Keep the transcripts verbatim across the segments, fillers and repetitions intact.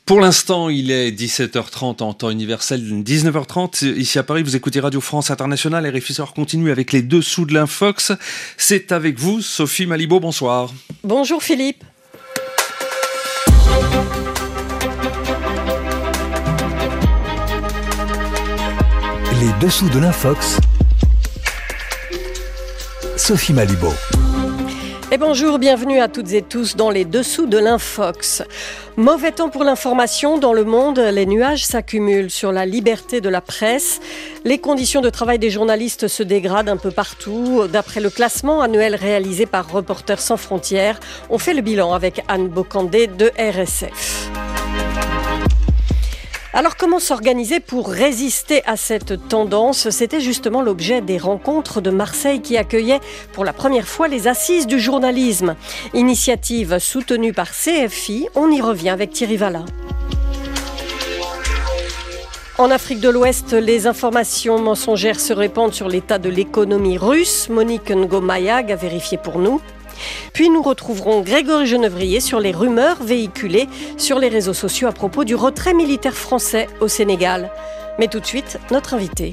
Pour l'instant, il est dix-sept heures trente en temps universel, dix-neuf heures trente ici à Paris. Vous écoutez Radio France Internationale. R F I Soir continue avec les dessous de l'Infox. C'est avec vous, Sophie Malibaud. Bonsoir. Bonjour Philippe. Les dessous de l'Infox. Sophie Malibaud. Et bonjour, bienvenue à toutes et tous dans les dessous de l'Infox. Mauvais temps pour l'information dans le monde, les nuages s'accumulent sur la liberté de la presse. Les conditions de travail des journalistes se dégradent un peu partout. D'après le classement annuel réalisé par Reporters sans frontières, on fait le bilan avec Anne Bocandé de R S F. Alors comment s'organiser pour résister à cette tendance ? C'était justement l'objet des rencontres de Marseille qui accueillaient pour la première fois les assises du journalisme. Initiative soutenue par C F I, on y revient avec Thierry Valla. En Afrique de l'Ouest, les informations mensongères se répandent sur l'état de l'économie russe. Monique Ngomayag a vérifié pour nous. Puis nous retrouverons Grégory Genevrier sur les rumeurs véhiculées sur les réseaux sociaux à propos du retrait militaire français au Sénégal. Mais tout de suite, notre invité.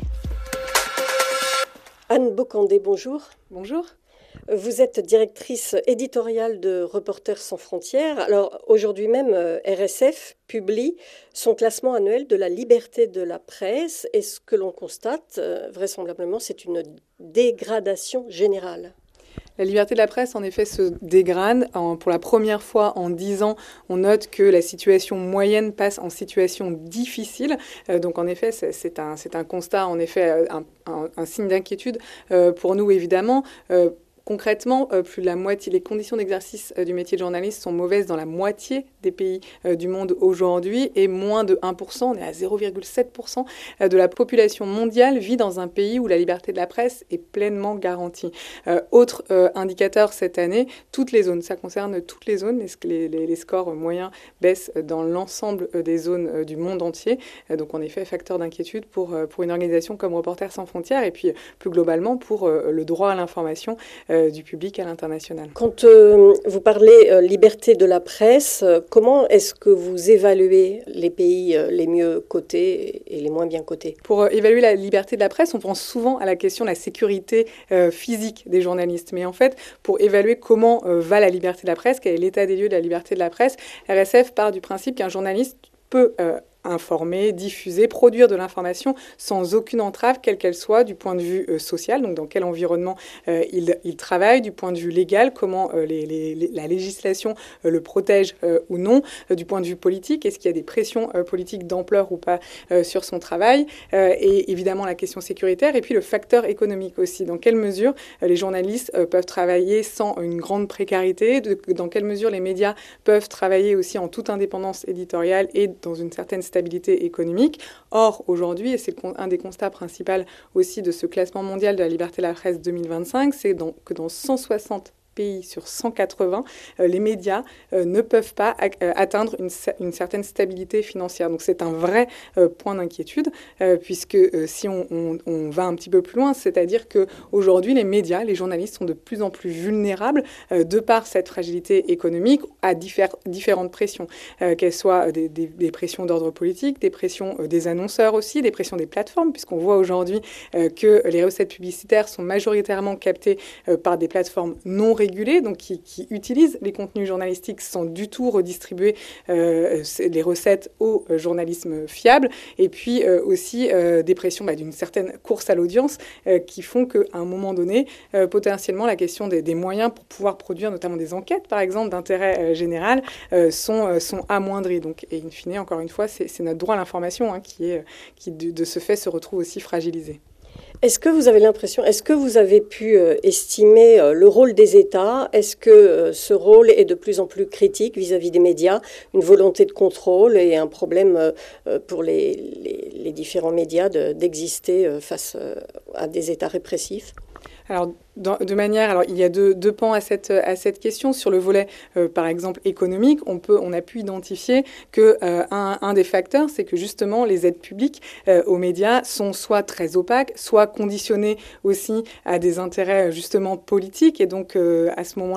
Anne Bocandé, bonjour. Bonjour. Vous êtes directrice éditoriale de Reporters sans frontières. Alors aujourd'hui même, R S F publie son classement annuel de la liberté de la presse. Et ce que l'on constate, vraisemblablement, c'est une dégradation générale. La liberté de la presse, en effet, se dégrade. En, pour la première fois en dix ans, on note que la situation moyenne passe en situation difficile. Euh, donc, en effet, c'est, c'est, un, c'est un constat, en effet, un, un, un signe d'inquiétude euh, pour nous, évidemment. Euh, Concrètement, euh, plus de la moitié, les conditions d'exercice euh, du métier de journaliste sont mauvaises dans la moitié des pays euh, du monde aujourd'hui et moins de un pour cent, on est à zéro virgule sept pour cent euh, de la population mondiale vit dans un pays où la liberté de la presse est pleinement garantie. Euh, autre euh, indicateur cette année, toutes les zones, ça concerne toutes les zones, les, les, les scores moyens baissent dans l'ensemble des zones euh, du monde entier. Euh, donc en effet, facteur d'inquiétude pour, euh, pour une organisation comme Reporters sans frontières et puis plus globalement pour euh, le droit à l'information Euh, du public à l'international. Quand euh, vous parlez euh, liberté de la presse, euh, comment est-ce que vous évaluez les pays euh, les mieux cotés et les moins bien cotés ? Pour euh, évaluer la liberté de la presse, on pense souvent à la question de la sécurité euh, physique des journalistes. Mais en fait, pour évaluer comment euh, va la liberté de la presse, quel est l'état des lieux de la liberté de la presse, R S F part du principe qu'un journaliste peut euh, informer, diffuser, produire de l'information sans aucune entrave, quelle qu'elle soit, du point de vue euh, social, donc dans quel environnement euh, il, il travaille, du point de vue légal, comment euh, les, les, les, la législation euh, le protège euh, ou non, euh, du point de vue politique, est-ce qu'il y a des pressions euh, politiques d'ampleur ou pas euh, sur son travail, euh, et évidemment la question sécuritaire, et puis le facteur économique aussi, dans quelle mesure euh, les journalistes euh, peuvent travailler sans une grande précarité, de, dans quelle mesure les médias peuvent travailler aussi en toute indépendance éditoriale et dans une certaine stabilité économique. Or, aujourd'hui, et c'est un des constats principaux aussi de ce classement mondial de la liberté de la presse deux mille vingt-cinq, c'est dans, que dans cent soixante pays sur cent quatre-vingts, euh, les médias euh, ne peuvent pas euh, atteindre une, une certaine stabilité financière. Donc c'est un vrai euh, point d'inquiétude, euh, puisque euh, si on, on, on va un petit peu plus loin, c'est-à-dire qu'aujourd'hui, les médias, les journalistes sont de plus en plus vulnérables euh, de par cette fragilité économique à diffère, différentes pressions, euh, qu'elles soient des, des, des pressions d'ordre politique, des pressions euh, des annonceurs aussi, des pressions des plateformes, puisqu'on voit aujourd'hui euh, que les recettes publicitaires sont majoritairement captées euh, par des plateformes non régulés, donc qui, qui utilisent les contenus journalistiques sans du tout redistribuer euh, les recettes au euh, journalisme fiable, et puis euh, aussi euh, des pressions bah, d'une certaine course à l'audience euh, qui font qu'à un moment donné, euh, potentiellement, la question des, des moyens pour pouvoir produire notamment des enquêtes, par exemple, d'intérêt euh, général, euh, sont, euh, sont amoindris. Donc, et in fine, encore une fois, c'est, c'est notre droit à l'information hein, qui, est, qui de, de ce fait, se retrouve aussi fragilisé. Est-ce que vous avez l'impression, est-ce que vous avez pu euh, estimer euh, le rôle des États ? Est-ce que euh, ce rôle est de plus en plus critique vis-à-vis des médias, une volonté de contrôle et un problème euh, pour les, les, les différents médias de, d'exister euh, face euh, à des États répressifs ? Alors, dans, de manière, alors il y a deux, deux pans à cette, à cette question. Sur le volet, euh, par exemple, économique, on, peut, on a pu identifier que euh, un, un des facteurs, c'est que justement, les aides publiques euh, aux médias sont soit très opaques, soit conditionnées aussi à des intérêts justement politiques. Et donc, euh, à ce moment-là,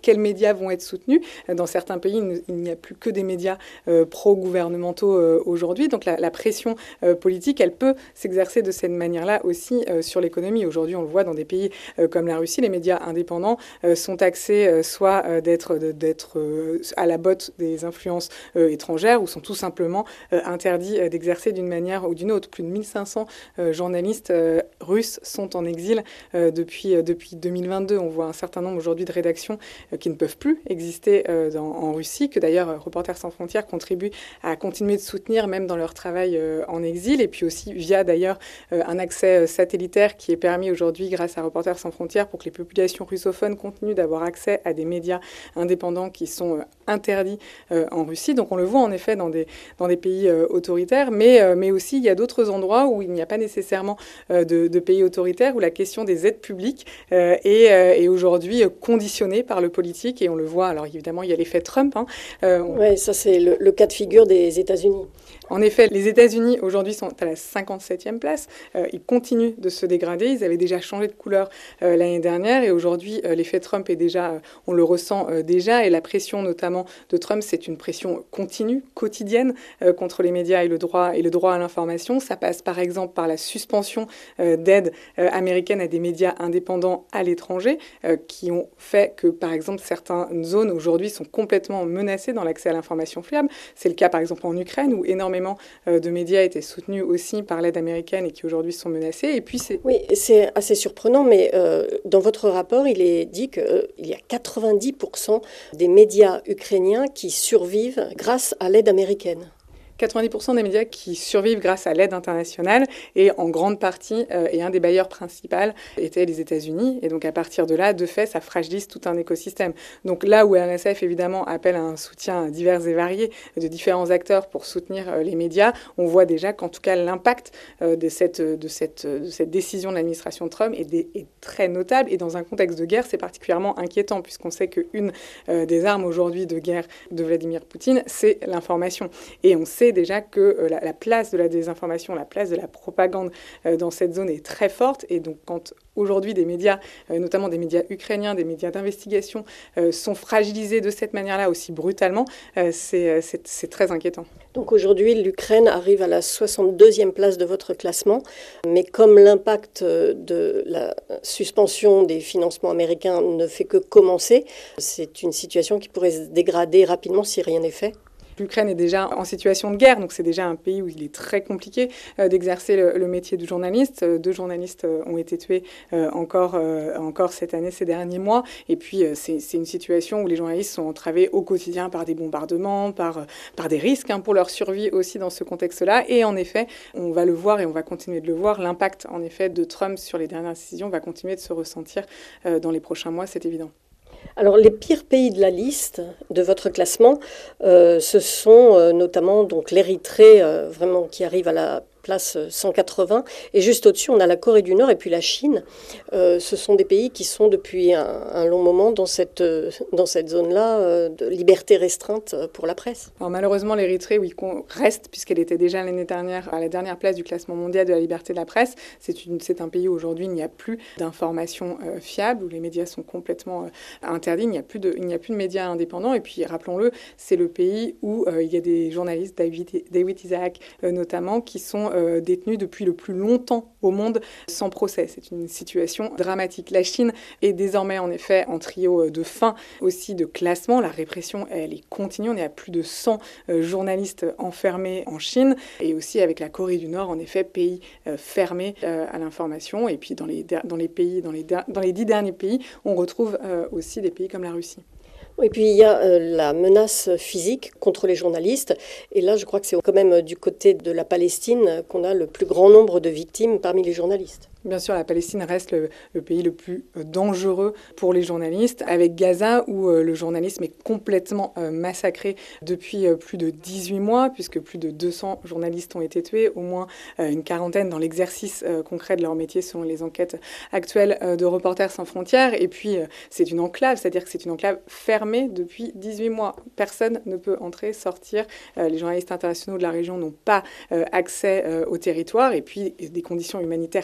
quels médias vont être soutenus. Dans certains pays, il n'y a plus que des médias euh, pro-gouvernementaux euh, aujourd'hui. Donc la, la pression euh, politique, elle peut s'exercer de cette manière-là aussi euh, sur l'économie. Aujourd'hui, on le voit dans des pays euh, comme la Russie, les médias indépendants euh, sont taxés euh, soit euh, d'être, d'être euh, à la botte des influences euh, étrangères ou sont tout simplement euh, interdits euh, d'exercer d'une manière ou d'une autre. Plus de mille cinq cents euh, journalistes euh, russes sont en exil euh, depuis, euh, depuis deux mille vingt-deux. On voit un certain nombre aujourd'hui de rédactions euh, qui ne peuvent plus exister euh, dans, en Russie, que d'ailleurs euh, Reporters sans frontières contribue à continuer de soutenir même dans leur travail euh, en exil, et puis aussi via d'ailleurs euh, un accès euh, satellitaire qui est permis aujourd'hui grâce à Reporters sans frontières pour que les populations russophones continuent d'avoir accès à des médias indépendants qui sont euh, interdits euh, en Russie. Donc on le voit en effet dans des, dans des pays euh, autoritaires, mais, euh, mais aussi il y a d'autres endroits où il n'y a pas nécessairement euh, de, de pays autoritaires, où la question des aides publiques euh, est, euh, est aujourd'hui conditionnée par le politique, et on le voit. Alors évidemment, il y a l'effet Trump. Hein. Euh, on... Oui, ça c'est le, le cas de figure des États-Unis. En effet, les États-Unis aujourd'hui sont à la cinquante-septième place. Euh, ils continuent de se dégrader. Ils avaient déjà changé de couleur euh, l'année dernière, et aujourd'hui, euh, l'effet Trump est déjà, euh, on le ressent euh, déjà. Et la pression, notamment de Trump, c'est une pression continue, quotidienne euh, contre les médias et le droit et le droit à l'information. Ça passe par exemple par la suspension euh, d'aides euh, américaines à des médias indépendants à l'étranger, euh, qui ont fait que, par exemple, certaines zones aujourd'hui sont complètement menacées dans l'accès à l'information fiable. C'est le cas, par exemple, en Ukraine, où énormément de médias étaient soutenus aussi par l'aide américaine et qui aujourd'hui sont menacés. Et puis c'est... Oui, c'est assez surprenant, mais euh, dans votre rapport, il est dit qu'il euh, y a quatre-vingt-dix pour cent des médias ukrainiens qui survivent grâce à l'aide américaine. quatre-vingt-dix pour cent des médias qui survivent grâce à l'aide internationale, et en grande partie, euh, et un des bailleurs principaux étaient les États-Unis. Et donc à partir de là, de fait, ça fragilise tout un écosystème. Donc là où R S F évidemment appelle à un soutien divers et varié de différents acteurs pour soutenir euh, les médias, on voit déjà qu'en tout cas l'impact euh, de, cette, de, cette, de cette décision de l'administration de Trump est, des, est très notable. Et dans un contexte de guerre, c'est particulièrement inquiétant, puisqu'on sait qu'une euh, des armes aujourd'hui de guerre de Vladimir Poutine, c'est l'information. Et on sait déjà que euh, la, la place de la désinformation, la place de la propagande euh, dans cette zone est très forte. Et donc quand aujourd'hui des médias, euh, notamment des médias ukrainiens, des médias d'investigation, euh, sont fragilisés de cette manière-là aussi brutalement, euh, c'est, c'est, c'est très inquiétant. Donc aujourd'hui, l'Ukraine arrive à la soixante-deuxième place de votre classement, mais comme l'impact de la suspension des financements américains ne fait que commencer, c'est une situation qui pourrait se dégrader rapidement si rien n'est fait. L'Ukraine est déjà en situation de guerre, donc c'est déjà un pays où il est très compliqué euh, d'exercer le, le métier de journaliste. Euh, deux journalistes euh, ont été tués euh, encore, euh, encore cette année, ces derniers mois. Et puis euh, c'est, c'est une situation où les journalistes sont entravés au quotidien par des bombardements, par, euh, par des risques hein, pour leur survie aussi dans ce contexte-là. Et en effet, on va le voir et on va continuer de le voir, l'impact en effet de Trump sur les dernières décisions va continuer de se ressentir euh, dans les prochains mois, c'est évident. Alors, les pires pays de la liste de votre classement, euh, ce sont euh, notamment donc l'Érythrée, euh, vraiment qui arrive à la place cent quatre-vingts, et juste au-dessus, on a la Corée du Nord et puis la Chine. Euh, ce sont des pays qui sont depuis un, un long moment dans cette, euh, dans cette zone-là euh, de liberté restreinte pour la presse. Alors, malheureusement, l'Érythrée, oui, reste, puisqu'elle était déjà l'année dernière à la dernière place du classement mondial de la liberté de la presse. C'est, une, c'est un pays où aujourd'hui, il n'y a plus d'informations euh, fiables, où les médias sont complètement euh, interdits, il n'y a plus de, il n'y a plus de médias indépendants. Et puis, rappelons-le, c'est le pays où euh, il y a des journalistes, David, David Isaac euh, notamment, qui sont Euh, détenus depuis le plus longtemps au monde sans procès. C'est une situation dramatique. La Chine est désormais en effet en trio de fin aussi de classement. La répression, elle est continue. On est à plus de cent euh, journalistes enfermés en Chine, et aussi avec la Corée du Nord, en effet, pays euh, fermé euh, à l'information. Et puis dans les, dans les pays, dans les, dans les dix derniers pays, on retrouve euh, aussi des pays comme la Russie. Et puis il y a euh, la menace physique contre les journalistes. Et là, je crois que c'est quand même du côté de la Palestine qu'on a le plus grand nombre de victimes parmi les journalistes. Bien sûr, la Palestine reste le, le pays le plus dangereux pour les journalistes, avec Gaza où euh, le journalisme est complètement euh, massacré depuis euh, plus de dix-huit mois, puisque plus de deux cents journalistes ont été tués, au moins euh, une quarantaine dans l'exercice euh, concret de leur métier selon les enquêtes actuelles euh, de Reporters sans frontières. Et puis, euh, c'est une enclave, c'est-à-dire que c'est une enclave fermée depuis dix-huit mois. Personne ne peut entrer, sortir. Euh, les journalistes internationaux de la région n'ont pas euh, accès euh, au territoire, et puis des conditions humanitaires terribles.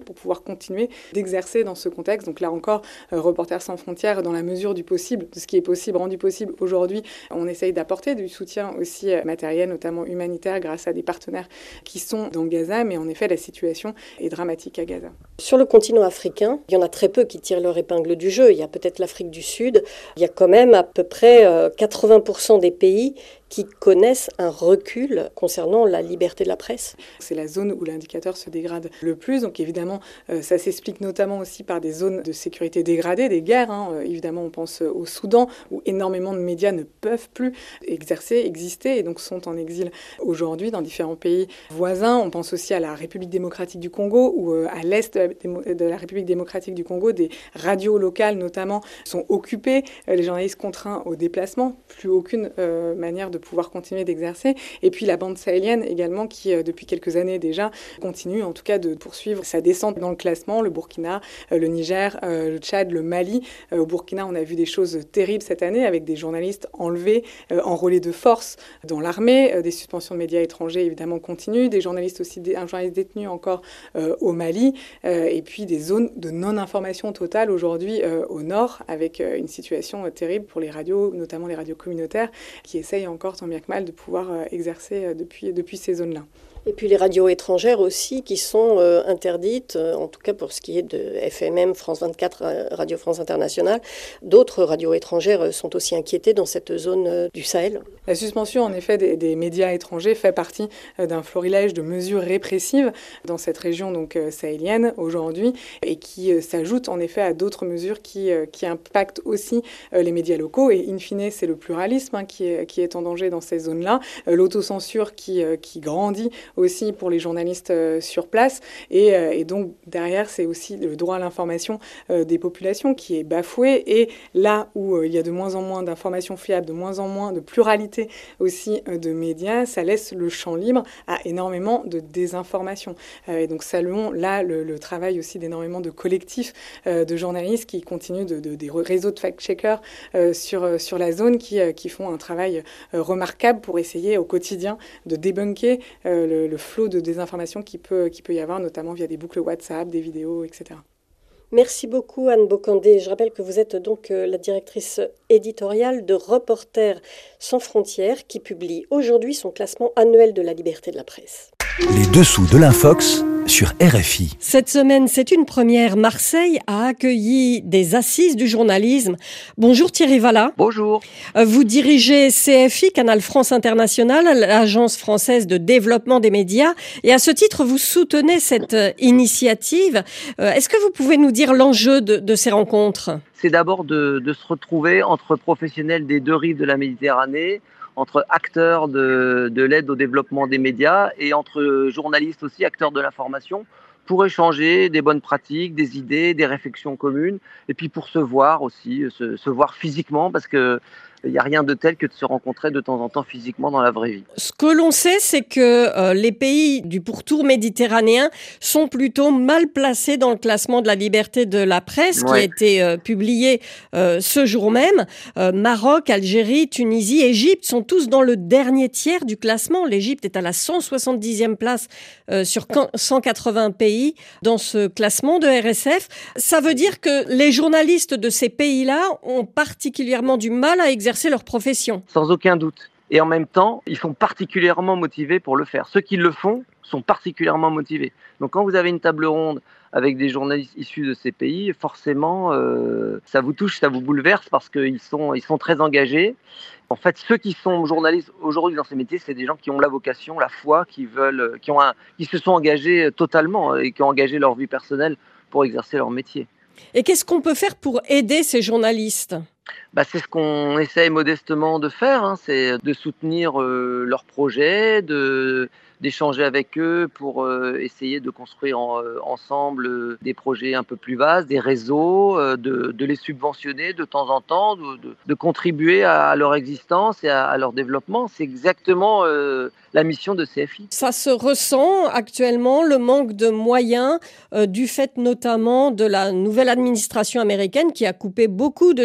pour pouvoir continuer d'exercer dans ce contexte. Donc là encore, euh, Reporters sans frontières, dans la mesure du possible, de ce qui est possible, rendu possible aujourd'hui, on essaye d'apporter du soutien aussi matériel, notamment humanitaire, grâce à des partenaires qui sont dans Gaza. Mais en effet, la situation est dramatique à Gaza. Sur le continent africain, il y en a très peu qui tirent leur épingle du jeu. Il y a peut-être l'Afrique du Sud. Il y a quand même à peu près quatre-vingts pour cent des pays qui connaissent un recul concernant la liberté de la presse. C'est la zone où l'indicateur se dégrade le plus. Donc évidemment, euh, ça s'explique notamment aussi par des zones de sécurité dégradées, des guerres. Hein. Euh, évidemment, on pense au Soudan, où énormément de médias ne peuvent plus exercer, exister, et donc sont en exil aujourd'hui dans différents pays voisins. On pense aussi à la République démocratique du Congo, où euh, à l'est de la République démocratique du Congo, des radios locales notamment sont occupées, euh, les journalistes contraints au déplacement, plus aucune euh, manière de de pouvoir continuer d'exercer. Et puis la bande sahélienne également qui, euh, depuis quelques années déjà, continue en tout cas de poursuivre sa descente dans le classement. Le Burkina, euh, le Niger, euh, le Tchad, le Mali. Euh, au Burkina, on a vu des choses terribles cette année avec des journalistes enlevés, euh, enrôlés de force dans l'armée. Euh, des suspensions de médias étrangers évidemment continuent. Des journalistes aussi, dé- un journaliste détenu encore euh, au Mali. Euh, et puis des zones de non-information totale aujourd'hui euh, au nord avec euh, une situation euh, terrible pour les radios, notamment les radios communautaires qui essayent encore tant bien que mal de pouvoir euh, exercer euh, depuis, depuis ces zones-là. Et puis les radios étrangères aussi qui sont euh, interdites, euh, en tout cas pour ce qui est de F M M, France vingt-quatre, euh, Radio France Internationale. D'autres radios étrangères euh, sont aussi inquiétées dans cette zone euh, du Sahel. La suspension, en effet, des, des médias étrangers fait partie euh, d'un florilège de mesures répressives dans cette région donc euh, sahélienne aujourd'hui et qui euh, s'ajoute en effet à d'autres mesures qui, euh, qui impactent aussi euh, les médias locaux. Et in fine, c'est le pluralisme hein, qui, est, qui est en danger dans ces zones-là. Euh, l'autocensure qui, euh, qui grandit aussi pour les journalistes euh, sur place. Et, euh, et donc, derrière, c'est aussi le droit à l'information euh, des populations qui est bafoué. Et là où euh, il y a de moins en moins d'informations fiables, de moins en moins de pluralité aussi euh, de médias, ça laisse le champ libre à énormément de désinformation. Euh, et donc, saluons là le, le travail aussi d'énormément de collectifs euh, de journalistes qui continuent, de, de, des réseaux de fact-checkers euh, sur, sur la zone qui, euh, qui font un travail euh, remarquable pour essayer au quotidien de débunker euh, le le flot de désinformation qui peut, qui peut y avoir, notamment via des boucles WhatsApp, des vidéos, et cetera. Merci beaucoup Anne Bocandé. Je rappelle que vous êtes donc la directrice éditoriale de Reporters sans frontières qui publie aujourd'hui son classement annuel de la liberté de la presse. Les dessous de l'Infox sur R F I. Cette semaine, c'est une première. Marseille a accueilli des assises du journalisme. Bonjour Thierry Vallat. Bonjour. Vous dirigez C F I, Canal France International, l'agence française de développement des médias. Et à ce titre, vous soutenez cette initiative. Est-ce que vous pouvez nous dire l'enjeu de, de ces rencontres ? C'est d'abord de, de se retrouver entre professionnels des deux rives de la Méditerranée, entre acteurs de, de l'aide au développement des médias et entre journalistes aussi, acteurs de l'information, pour échanger des bonnes pratiques, des idées, des réflexions communes, et puis pour se voir aussi, se, se voir physiquement, parce que il n'y a rien de tel que de se rencontrer de temps en temps physiquement dans la vraie vie. Ce que l'on sait, c'est que euh, les pays du pourtour méditerranéen sont plutôt mal placés dans le classement de la liberté de la presse, ouais. qui a été euh, publié euh, ce jour même. Euh, Maroc, Algérie, Tunisie, Égypte sont tous dans le dernier tiers du classement. L'Égypte est à la cent soixante-dixième place euh, sur cent quatre-vingts pays dans ce classement de R S F. Ça veut dire que les journalistes de ces pays-là ont particulièrement du mal à exercer leur profession. Sans aucun doute. Et en même temps, ils sont particulièrement motivés pour le faire. Ceux qui le font sont particulièrement motivés. Donc quand vous avez une table ronde avec des journalistes issus de ces pays, forcément, euh, ça vous touche, ça vous bouleverse parce qu'ils sont, ils sont très engagés. En fait, ceux qui sont journalistes aujourd'hui dans ces métiers, c'est des gens qui ont la vocation, la foi, qui veulent, qui ont un, qui se sont engagés totalement et qui ont engagé leur vie personnelle pour exercer leur métier. Et qu'est-ce qu'on peut faire pour aider ces journalistes ? Bah, c'est ce qu'on essaye modestement de faire, hein, c'est de soutenir euh, leurs projets, de, d'échanger avec eux pour euh, essayer de construire en, euh, ensemble euh, des projets un peu plus vastes, des réseaux, euh, de, de les subventionner de temps en temps, de, de, de contribuer à, à leur existence et à, à leur développement. C'est exactement euh, la mission de C F I. Ça se ressent actuellement, le manque de moyens, euh, du fait notamment de la nouvelle administration américaine qui a coupé beaucoup de subventions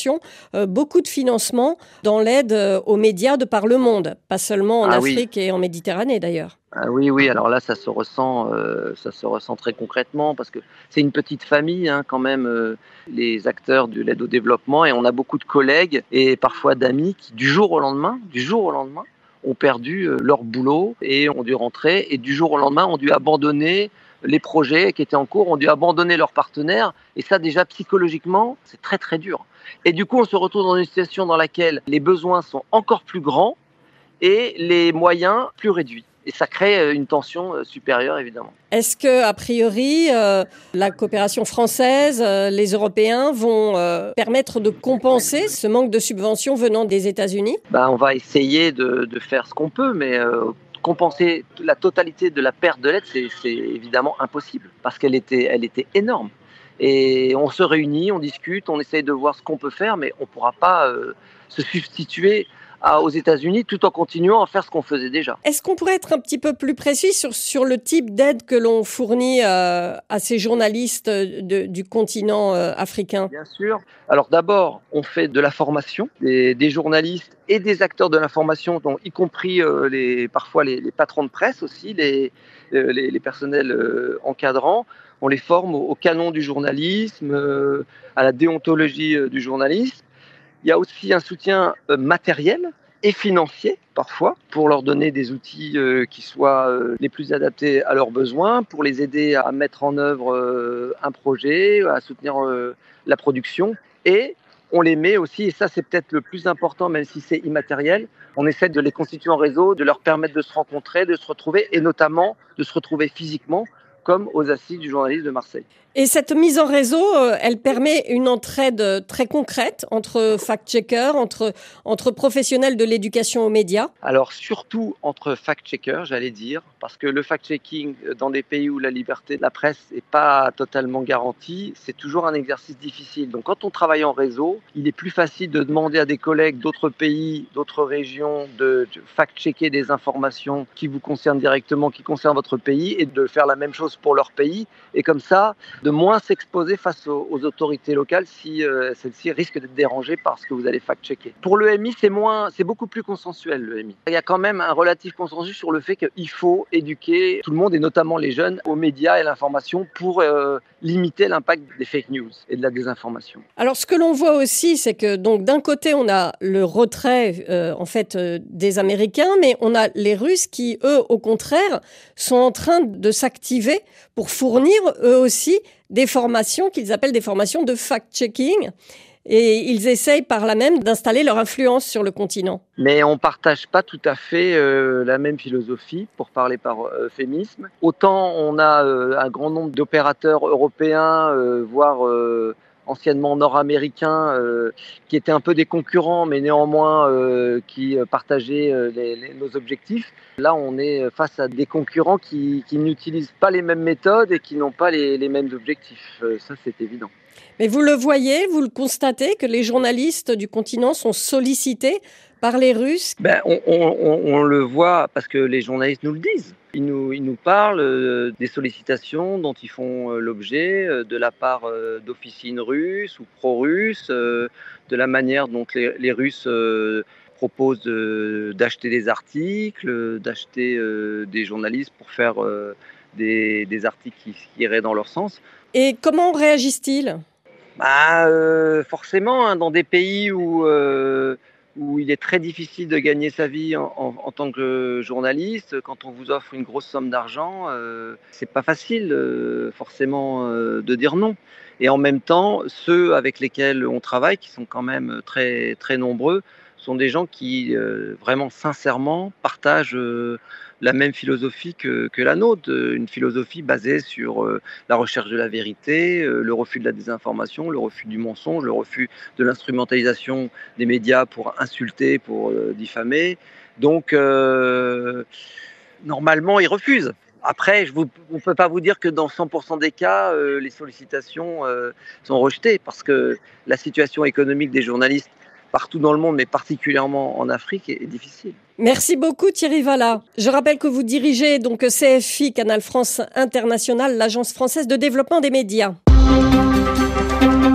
subventions, euh, beaucoup de financements dans l'aide aux médias de par le monde, pas seulement en ah, Afrique oui. et en Méditerranée d'ailleurs. Ah oui, oui, alors là, ça se ressent, euh, ça se ressent très concrètement parce que c'est une petite famille, hein, quand même, euh, les acteurs de l'aide au développement, et on a beaucoup de collègues et parfois d'amis qui, du jour au lendemain, du jour au lendemain, ont perdu euh, leur boulot et ont dû rentrer, et du jour au lendemain, ont dû abandonner les projets qui étaient en cours, ont dû abandonner leurs partenaires, et ça, déjà, psychologiquement, c'est très, très dur. Et du coup, on se retrouve dans une situation dans laquelle les besoins sont encore plus grands et les moyens plus réduits. Et ça crée une tension supérieure, évidemment. Est-ce que, a priori, euh, la coopération française, euh, les Européens vont euh, permettre de compenser ce manque de subventions venant des États-Unis ? Ben, on va essayer de, de faire ce qu'on peut, mais euh, compenser la totalité de la perte de l'aide, c'est, c'est évidemment impossible, parce qu'elle était, elle était énorme. Et on se réunit, on discute, on essaye de voir ce qu'on peut faire, mais on ne pourra pas euh, se substituer aux États-Unis tout en continuant à faire ce qu'on faisait déjà. Est-ce qu'on pourrait être un petit peu plus précis sur, sur le type d'aide que l'on fournit euh, à ces journalistes de, du continent euh, africain ? Bien sûr. Alors d'abord, on fait de la formation des, des journalistes et des acteurs de l'information, donc y compris euh, les, parfois les, les patrons de presse aussi, les, euh, les, les personnels euh, encadrants. On les forme au, au canon du journalisme, euh, à la déontologie euh, du journalisme. Il y a aussi un soutien euh, matériel et financier, parfois, pour leur donner des outils euh, qui soient euh, les plus adaptés à leurs besoins, pour les aider à mettre en œuvre euh, un projet, à soutenir euh, la production. Et on les met aussi, et ça c'est peut-être le plus important, même si c'est immatériel, on essaie de les constituer en réseau, de leur permettre de se rencontrer, de se retrouver, et notamment de se retrouver physiquement, comme aux Assises du journalisme de Marseille. Et cette mise en réseau, elle permet une entraide très concrète entre fact-checkers, entre, entre professionnels de l'éducation aux médias ? Alors surtout entre fact-checkers, j'allais dire, parce que le fact-checking dans des pays où la liberté de la presse n'est pas totalement garantie, c'est toujours un exercice difficile. Donc quand on travaille en réseau, il est plus facile de demander à des collègues d'autres pays, d'autres régions, de fact-checker des informations qui vous concernent directement, qui concernent votre pays, et de faire la même chose pour leur pays. Et comme ça, de moins s'exposer face aux, aux autorités locales si euh, celles-ci risquent d'être dérangées par ce que vous allez fact-checker. Pour l'E M I, c'est moins, c'est beaucoup plus consensuel, l'E M I. Il y a quand même un relatif consensus sur le fait qu'il faut éduquer tout le monde, et notamment les jeunes, aux médias et à l'information pour euh, limiter l'impact des fake news et de la désinformation. Alors, ce que l'on voit aussi, c'est que donc d'un côté, on a le retrait euh, en fait euh, des Américains, mais on a les Russes qui, eux, au contraire, sont en train de s'activer pour fournir eux aussi des formations qu'ils appellent des formations de fact-checking. Et ils essayent par là même d'installer leur influence sur le continent. Mais on ne partage pas tout à fait euh, la même philosophie, pour parler par euphémisme. Autant on a euh, un grand nombre d'opérateurs européens, euh, voire euh, anciennement nord-américains, euh, qui étaient un peu des concurrents, mais néanmoins euh, qui partageaient euh, les, les, nos objectifs. Là, on est face à des concurrents qui, qui n'utilisent pas les mêmes méthodes et qui n'ont pas les, les mêmes objectifs. Euh, ça, c'est évident. Mais vous le voyez, vous le constatez, que les journalistes du continent sont sollicités par les Russes ? Ben, on, on, on le voit parce que les journalistes nous le disent. Ils nous, ils nous parlent euh, des sollicitations dont ils font euh, l'objet euh, de la part euh, d'officines russes ou pro-russes, euh, de la manière dont les, les Russes euh, proposent de, d'acheter des articles, d'acheter euh, des journalistes pour faire euh, des, des articles qui, qui iraient dans leur sens. Et comment réagissent-ils ? Bah, euh, forcément, hein, dans des pays où, euh, où il est très difficile de gagner sa vie en, en, en tant que journaliste, quand on vous offre une grosse somme d'argent, euh, c'est pas facile euh, forcément euh, de dire non. Et en même temps, ceux avec lesquels on travaille, qui sont quand même très, très nombreux, sont des gens qui euh, vraiment sincèrement partagent euh, la même philosophie que, que la nôtre, une philosophie basée sur euh, la recherche de la vérité, euh, le refus de la désinformation, le refus du mensonge, le refus de l'instrumentalisation des médias pour insulter, pour euh, diffamer. Donc, euh, normalement, ils refusent. Après, je vous, on ne peut pas vous dire que dans cent pour cent des cas, euh, les sollicitations euh, sont rejetées, parce que la situation économique des journalistes partout dans le monde, mais particulièrement en Afrique, est difficile. Merci beaucoup Thierry Vallat. Je rappelle que vous dirigez donc C F I, Canal France International, l'agence française de développement des médias.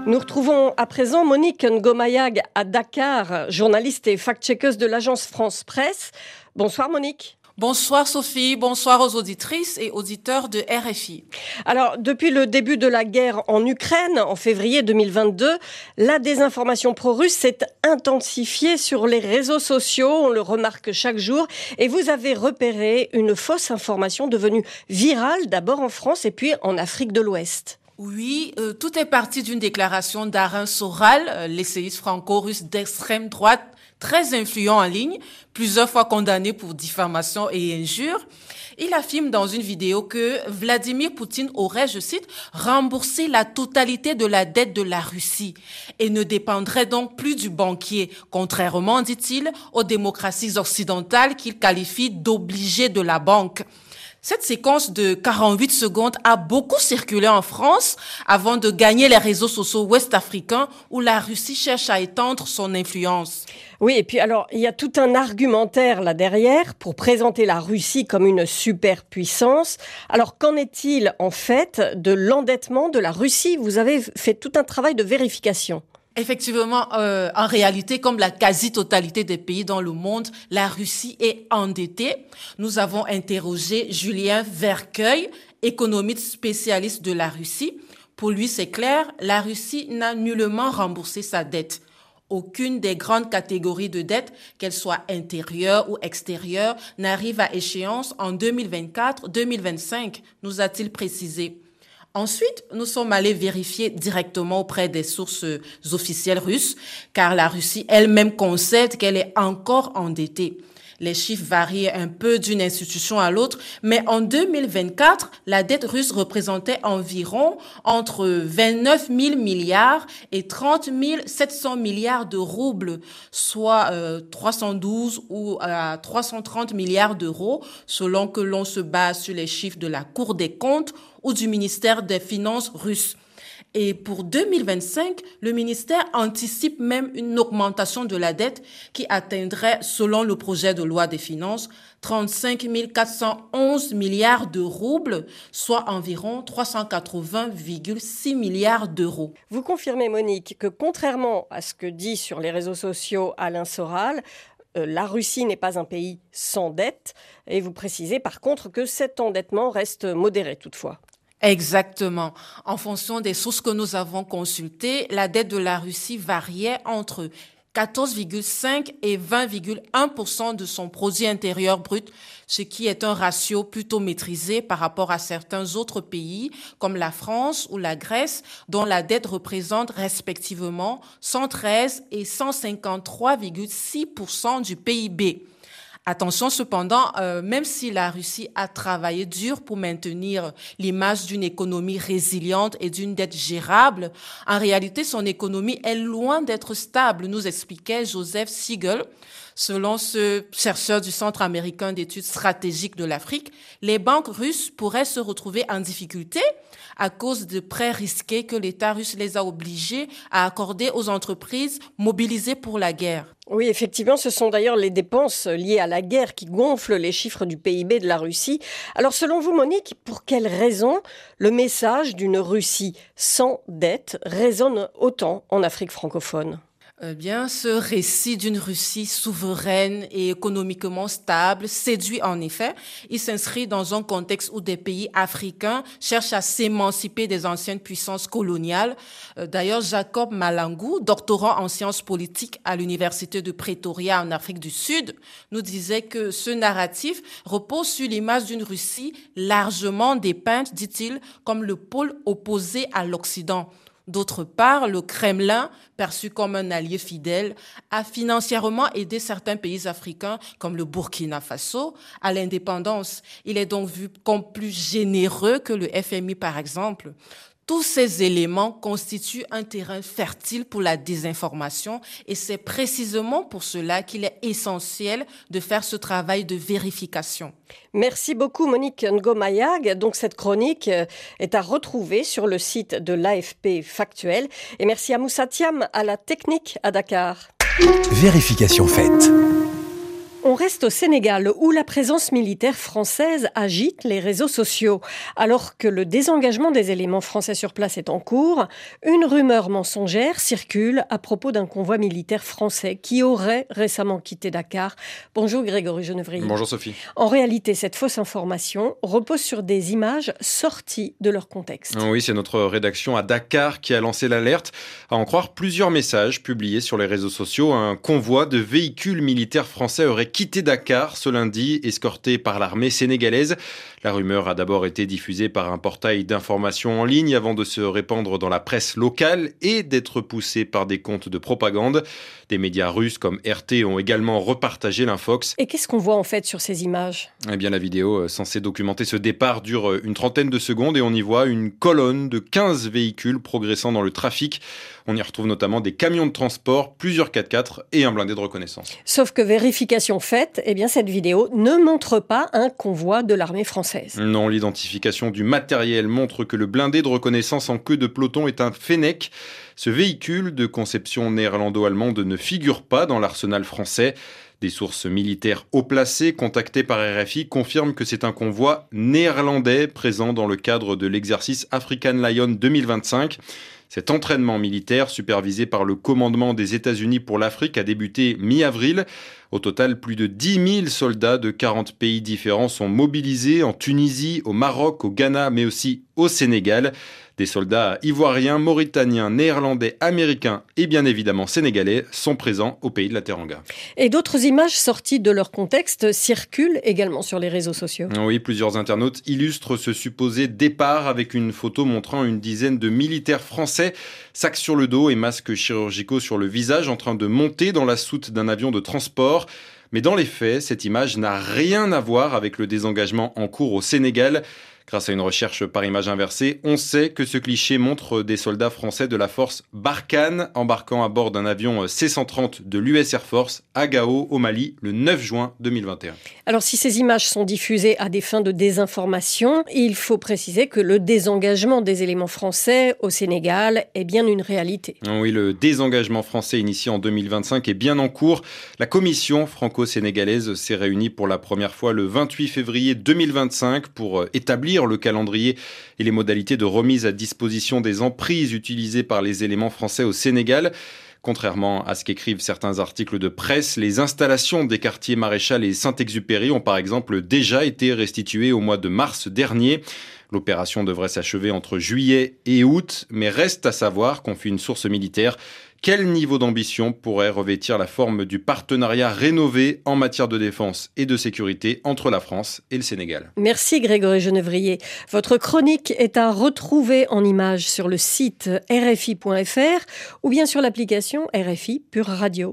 Nous retrouvons à présent Monique Ngomayag à Dakar, journaliste et fact-checkeuse de l'agence France Presse. Bonsoir Monique. Bonsoir Sophie, bonsoir aux auditrices et auditeurs de R F I. Alors, depuis le début de la guerre en Ukraine, en février deux mille vingt-deux, la désinformation pro-russe s'est intensifiée sur les réseaux sociaux, on le remarque chaque jour, et vous avez repéré une fausse information devenue virale, d'abord en France et puis en Afrique de l'Ouest. Oui, euh, tout est parti d'une déclaration d'Arin Soral, euh, l'essayiste franco-russe d'extrême droite, très influent en ligne, plusieurs fois condamné pour diffamation et injure. Il affirme dans une vidéo que Vladimir Poutine aurait, je cite, remboursé la totalité de la dette de la Russie et ne dépendrait donc plus du banquier, contrairement, dit-il, aux démocraties occidentales qu'il qualifie d'obligées de la banque. Cette séquence de quarante-huit secondes a beaucoup circulé en France avant de gagner les réseaux sociaux ouest-africains où la Russie cherche à étendre son influence. Oui, et puis alors, il y a tout un argumentaire là derrière pour présenter la Russie comme une superpuissance. Alors, qu'en est-il en fait de l'endettement de la Russie ? Vous avez fait tout un travail de vérification. Effectivement, euh, en réalité, comme la quasi-totalité des pays dans le monde, la Russie est endettée. Nous avons interrogé Julien Vercueil, économiste spécialiste de la Russie. Pour lui, c'est clair, la Russie n'a nullement remboursé sa dette. Aucune des grandes catégories de dettes, qu'elles soient intérieures ou extérieures, n'arrive à échéance en deux mille vingt-quatre deux mille vingt-cinq, nous a-t-il précisé. Ensuite, nous sommes allés vérifier directement auprès des sources officielles russes, car la Russie elle-même concède qu'elle est encore endettée. Les chiffres varient un peu d'une institution à l'autre, mais en deux mille vingt-quatre, la dette russe représentait environ entre vingt-neuf mille milliards et trente mille sept cents milliards de roubles, soit euh, trois cent douze ou euh, trois cent trente milliards d'euros, selon que l'on se base sur les chiffres de la Cour des comptes ou du ministère des Finances russe. Et pour deux mille vingt-cinq, le ministère anticipe même une augmentation de la dette qui atteindrait, selon le projet de loi des finances, trente-cinq mille quatre cent onze milliards de roubles, soit environ trois cent quatre-vingts virgule six milliards d'euros. Vous confirmez, Monique, que contrairement à ce que dit sur les réseaux sociaux Alain Soral, euh, la Russie n'est pas un pays sans dette, et vous précisez par contre que cet endettement reste modéré toutefois. Exactement. En fonction des sources que nous avons consultées, la dette de la Russie variait entre quatorze virgule cinq et vingt virgule un pour cent de son produit intérieur brut, ce qui est un ratio plutôt maîtrisé par rapport à certains autres pays comme la France ou la Grèce, dont la dette représente respectivement cent treize et cent cinquante-trois virgule six pour cent du P I B. Attention cependant, euh, même si la Russie a travaillé dur pour maintenir l'image d'une économie résiliente et d'une dette gérable, en réalité son économie est loin d'être stable, nous expliquait Joseph Siegel. Selon ce chercheur du Centre américain d'études stratégiques de l'Afrique, les banques russes pourraient se retrouver en difficulté à cause de prêts risqués que l'État russe les a obligés à accorder aux entreprises mobilisées pour la guerre. Oui, effectivement, ce sont d'ailleurs les dépenses liées à la guerre qui gonflent les chiffres du P I B de la Russie. Alors selon vous, Monique, pour quelle raison le message d'une Russie sans dette résonne autant en Afrique francophone ? Eh bien, ce récit d'une Russie souveraine et économiquement stable séduit en effet. Il s'inscrit dans un contexte où des pays africains cherchent à s'émanciper des anciennes puissances coloniales. D'ailleurs, Jacob Malangou, doctorant en sciences politiques à l'université de Pretoria en Afrique du Sud, nous disait que ce narratif repose sur l'image d'une Russie largement dépeinte, dit-il, comme le pôle opposé à l'Occident. D'autre part, le Kremlin, perçu comme un allié fidèle, a financièrement aidé certains pays africains, comme le Burkina Faso, à l'indépendance. Il est donc vu comme plus généreux que le F M I, par exemple. Tous ces éléments constituent un terrain fertile pour la désinformation et c'est précisément pour cela qu'il est essentiel de faire ce travail de vérification. Merci beaucoup Monique Ngomayag. Donc cette chronique est à retrouver sur le site de l'A F P Factuel. Et merci à Moussa Thiam à la technique à Dakar. Vérification faite. On reste au Sénégal où la présence militaire française agite les réseaux sociaux. Alors que le désengagement des éléments français sur place est en cours, une rumeur mensongère circule à propos d'un convoi militaire français qui aurait récemment quitté Dakar. Bonjour Grégory Genevrier. Bonjour Sophie. En réalité, cette fausse information repose sur des images sorties de leur contexte. Oui, c'est notre rédaction à Dakar qui a lancé l'alerte. À en croire plusieurs messages publiés sur les réseaux sociaux, un convoi de véhicules militaires français aurait quitté Dakar ce lundi, escorté par l'armée sénégalaise. La rumeur a d'abord été diffusée par un portail d'information en ligne avant de se répandre dans la presse locale et d'être poussée par des comptes de propagande. Des médias russes comme R T ont également repartagé l'infox. Et qu'est-ce qu'on voit en fait sur ces images ? Eh bien, la vidéo censée documenter ce départ dure une trentaine de secondes et on y voit une colonne de quinze véhicules progressant dans le trafic. On y retrouve notamment des camions de transport, plusieurs quatre-quatre et un blindé de reconnaissance. Sauf que vérification faite, eh bien cette vidéo ne montre pas un convoi de l'armée française. Non, l'identification du matériel montre que le blindé de reconnaissance en queue de peloton est un Fennec. Ce véhicule de conception néerlando-allemande ne figure pas dans l'arsenal français. Des sources militaires haut placées contactées par R F I confirment que c'est un convoi néerlandais présent dans le cadre de l'exercice African Lion deux mille vingt-cinq. Cet entraînement militaire, supervisé par le commandement des États-Unis pour l'Afrique, a débuté mi-avril. Au total, plus de dix mille soldats de quarante pays différents sont mobilisés en Tunisie, au Maroc, au Ghana, mais aussi au Sénégal. Des soldats ivoiriens, mauritaniens, néerlandais, américains et bien évidemment sénégalais sont présents au pays de la Teranga. Et d'autres images sorties de leur contexte circulent également sur les réseaux sociaux. Oui, plusieurs internautes illustrent ce supposé départ avec une photo montrant une dizaine de militaires français, sacs sur le dos et masques chirurgicaux sur le visage, en train de monter dans la soute d'un avion de transport. Mais dans les faits, cette image n'a rien à voir avec le désengagement en cours au Sénégal. Grâce à une recherche par image inversée, on sait que ce cliché montre des soldats français de la force Barkhane embarquant à bord d'un avion C cent trente de l'U S Air Force à Gao, au Mali, le neuf juin deux mille vingt et un. Alors si ces images sont diffusées à des fins de désinformation, il faut préciser que le désengagement des éléments français au Sénégal est bien une réalité. Oui, le désengagement français initié en deux mille vingt-cinq est bien en cours. La commission franco-sénégalaise s'est réunie pour la première fois le vingt-huit février deux mille vingt-cinq pour établir le calendrier et les modalités de remise à disposition des emprises utilisées par les éléments français au Sénégal. Contrairement à ce qu'écrivent certains articles de presse, les installations des quartiers Maréchal et Saint-Exupéry ont par exemple déjà été restituées au mois de mars dernier. L'opération devrait s'achever entre juillet et août, mais reste à savoir, confie une source militaire, quel niveau d'ambition pourrait revêtir la forme du partenariat rénové en matière de défense et de sécurité entre la France et le Sénégal. Merci Grégory Genevrier. Votre chronique est à retrouver en images sur le site R F I point F R ou bien sur l'application R F I Pure Radio.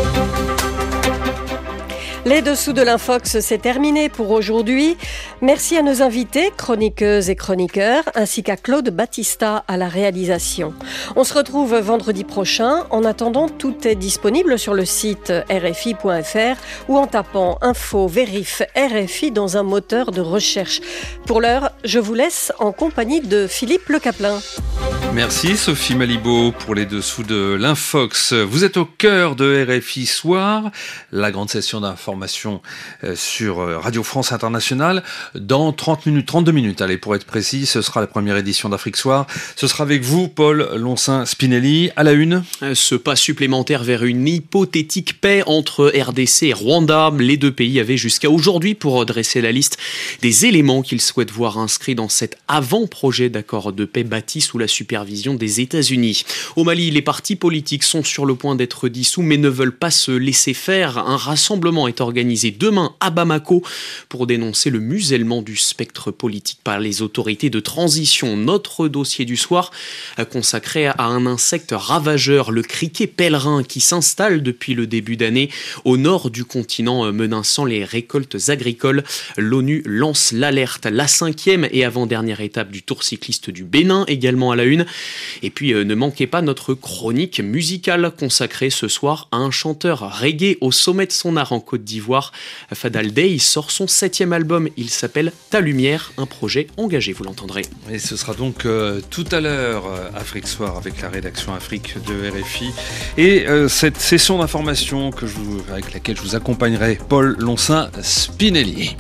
Les dessous de l'Infox, c'est terminé pour aujourd'hui. Merci à nos invités, chroniqueuses et chroniqueurs, ainsi qu'à Claude Battista à la réalisation. On se retrouve vendredi prochain. En attendant, tout est disponible sur le site R F I point F R ou en tapant info vérif R F I dans un moteur de recherche. Pour l'heure, je vous laisse en compagnie de Philippe Le Caplin. Merci Sophie Malibaud pour les dessous de l'Infox. Vous êtes au cœur de R F I Soir, la grande session d'information sur Radio France Internationale. Dans trente minutes, trente-deux minutes, allez, pour être précis, ce sera la première édition d'Afrique Soir. Ce sera avec vous, Paul Loncin-Spinelli, à la une. Ce pas supplémentaire vers une hypothétique paix entre R D C et Rwanda. Les deux pays avaient jusqu'à aujourd'hui pour dresser la liste des éléments qu'ils souhaitent voir inscrits dans cet avant-projet d'accord de paix bâti sous la supervision des États-Unis. Au Mali, les partis politiques sont sur le point d'être dissous mais ne veulent pas se laisser faire. Un rassemblement est organisé demain à Bamako pour dénoncer le musellement du spectre politique par les autorités de transition. Notre dossier du soir consacré à un insecte ravageur, le criquet pèlerin, qui s'installe depuis le début d'année au nord du continent, menaçant les récoltes agricoles. L'ONU lance l'alerte. La cinquième et avant-dernière étape du Tour cycliste du Bénin, également à la une. Et puis euh, ne manquez pas notre chronique musicale consacrée ce soir à un chanteur reggae au sommet de son art en Côte d'Ivoire. Fadal Dey sort son septième album, il s'appelle Ta Lumière, un projet engagé, vous l'entendrez. Et ce sera donc euh, tout à l'heure, euh, Afrique Soir, avec la rédaction Afrique de R F I. Et euh, cette session d'information que je vous, avec laquelle je vous accompagnerai, Paul Loncin Spinelli.